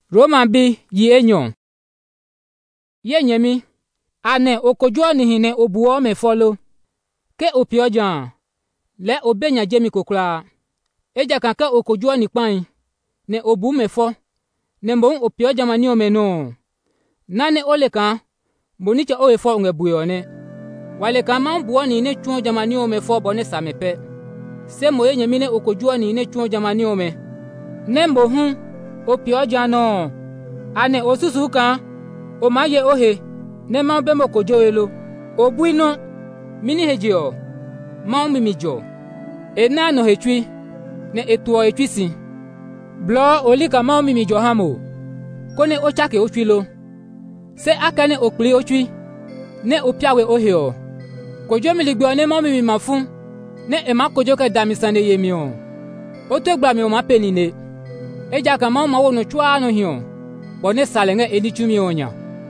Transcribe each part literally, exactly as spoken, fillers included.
Roma bi yi enyon. Ye nyemi. Ane okojua ni hine obuo me follow. Ke opio jan. Le obenya jemi kokla. Eja kan ke okojua ni pan. Ne obu me fo. Ne mbon opio jamani ome no. Nane ole kan. Mboniche owe fo unge buyone. Wale kan man buo ni ne chuo jamani ome fo bone samepe. Se moye nyemine okojua ni ne chuo jamani ome. Nembo hun. Opio jano. Ane osusu kan. O maye ohe. Ne man bemo kojo elo. Obui no. Mini hejio. Man mimijo. E na no hetui. Ne etuo hetui si. Blo olika man mimijo hamo. Kone ochake ochilo. Se akane okpli ochui. Ne opiawe oheo. Kojo miligbe ne man mimi mafun. Ne ema kojo ke damisane yemio. Oto gba mi o ma penine. Eja ka man mawo no chua no hion. Bone salenge enichumi onya.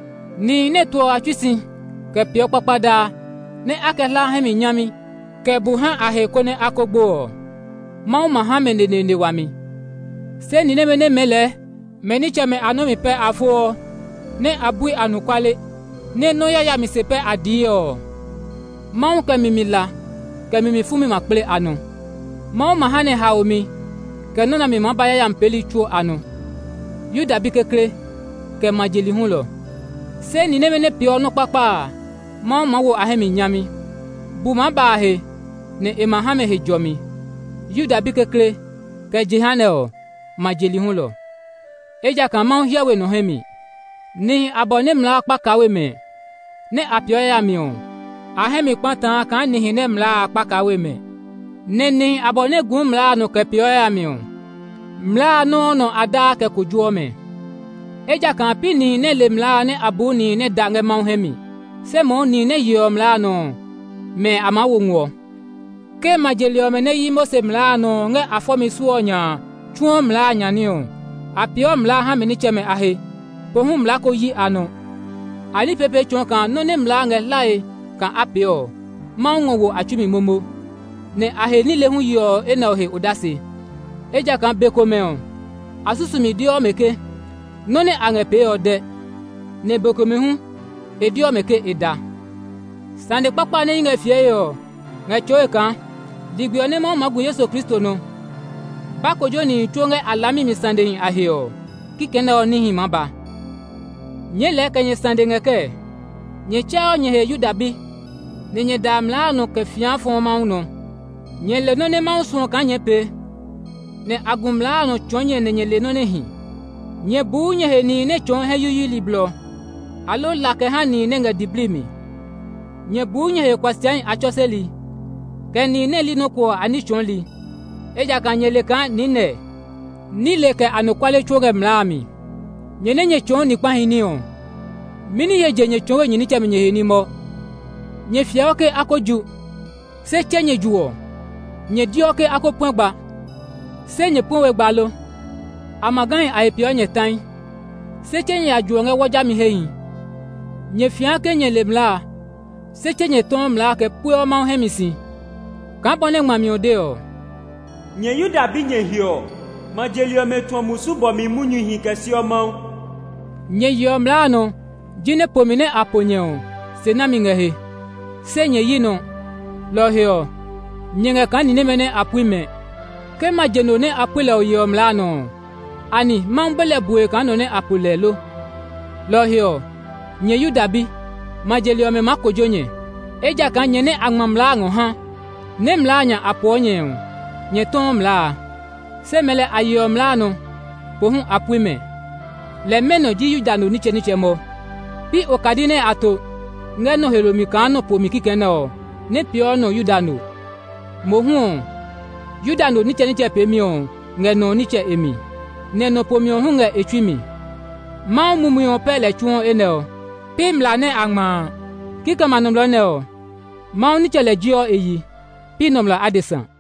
Ni ne tuo achisi. Ke pio papada. Ne akela hemi nyami. Ke buhan ahe kone akogbo. Man mahame ne ne ne wami. Se ni ne mene mele. Meniche me anomi pe afuo. Ne abui anukwale. Ne noya ya mi sepe adio. Man ke mimila. Ke mimi fumi makple anu. Man mahane haomi. Ke nona mi mabaya ya mpeli chuo anu. Yuda bikekle. Ke majeli hulo. Se ni ne mene pio no papa. Man mawo ahemi nyami. Buma bahe. Ne emahame hejomi. Yuda bikekle. Ke jihaneo. Majeli hulo. Eja kan man hiawe no hemi. Ni abone mla akpakawe me. Ne apio ya mion. Ahemi kwanta kan ni hine mla akpakawe me. Ne ni abone gun mla no ke pio ya mion. Mla no no ada ke kujuo me. Eja kan pi ni ne le mla ne abu ni ne dange man hemi. Se mo ni ne yo mla no. Me amawo nwo. Ke majelio me ne yimo se mla no nge afomi suonya. Chuo mla nyanio. Apio mla ha meni cheme ahe. Pohum mla ko yi ano. Ali pepe chuo kan no ne mla nge lae kan apio. Maungo wo achumi momo. Ne ahe ni le hu yo ena ohe odase. Eja kan beko meon. Asusumi dio meke. No ne ange pe ode. Ne beko me hu. E dio meke eda. Sande papa ne nge fie yo. Nge choe kan. Digbio ne mo magu Yesu Kristo no. Bako joni chuonge alami mi sande hin ahio. Kikene o nihi maba. Nye leke nye sande ngeke. Nye chao nye he yudabi. Ne nye damla no ke fian fon mauno. Nye le no ne mausuon kan nye pe. Ne agumla no chonye ne nye le no ne hi. Nye bu nye he ni ne chon he yuyu liblo. Alo lake ha ni ne nge diblimi. Nye bu nye he kwa siyan achoseli. Ke ni ne li no kwa ani chon li. Eja kan nye le kan ni ne. Ni le ke anukwale choge mlami. Nye ne nye chon ni kwa hini on. Mini ye je nye chonge nye nicha menye hini mo. Nye fia oke ako ju. Se che nye juo. Nye di oke ako pwengba. Se nye pwengwe gbalo. Amagan a epio nye tang. Se che nye ajuo nge wajami hei. Nye fia ke nye le mla. Se che nye ton mla ke pwe o man hemisi. Kampone mwami odeo. Nye yuda bi nye hio. Majelio me tuo musubo mi munyu hi kesi o man. Nye yo mla no. Jine pomine aponye o. Se na mingehe. Se nye yino. Lo hio. Nye nge kan nine mene apuime. Ke majeno ne apule o yo mla no. Ani mambele bue kan no ne apule lo. Lo hio. Nye yuda bi. Majelio me makojo nye. Eja kan nye ne angmamla ngo ha. Ne mla nya aponye o. Nye ton mla. Se mele ayo mla no. Pohun apuime. Le meno di yuda no niche niche mo. Pi okadine ato. Nge no heromi kan no po mikike no. Ne pio no yuda no. Mohun. Yuda no niche niche pe mi on. Nge no niche emi. Ne no po mi on hunge echimi. Ma mumu yon pe le chuon eneo. Pi mla ne angma. Kika manomlo neo. Ma niche le jio eyi. Pi nomla adesan.